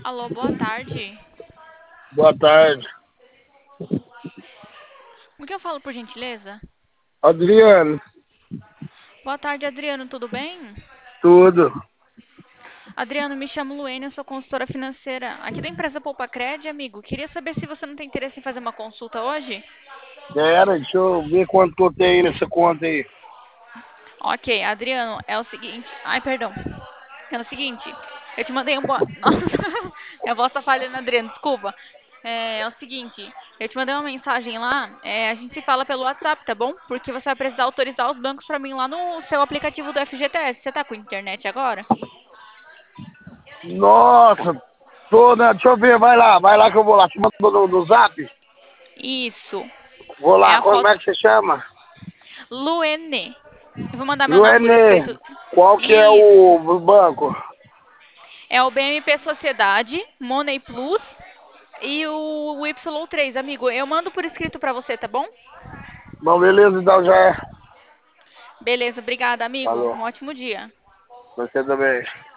Alô, boa tarde. Boa tarde. O que eu falo por gentileza? Adriano, Boa tarde, Adriano, tudo bem? tudo. Adriano, me chamo Luene, eu sou consultora financeira aqui da empresa Poupa Cred, amigo. Queria saber se você não tem interesse em fazer uma consulta hoje? Pera, deixa eu ver quanto que eu tenho nessa conta aí. Ok, Adriano, é o seguinte. Ai, perdão. É o seguinte, eu te mandei um boa. Nossa, minha voz tá falhando, Adriano, desculpa. É o seguinte, eu te mandei uma mensagem lá, a gente se fala pelo WhatsApp, tá bom? Porque você vai precisar autorizar os bancos pra mim lá no seu aplicativo do FGTS. Você tá com internet agora? Nossa, tô, né? Deixa eu ver, vai lá que eu vou lá. Te mandou no zap? Isso. Vou É lá, a como foto é que você chama? Luene. Eu vou mandar meu nome por Luene, escrito. qual que é Isso. o banco? É o BMP Sociedade, Money Plus e o Y3, amigo. Eu mando por escrito pra você, tá bom? Bom, beleza, então já é. Beleza, obrigada, amigo. Falou. Um ótimo dia. Você também.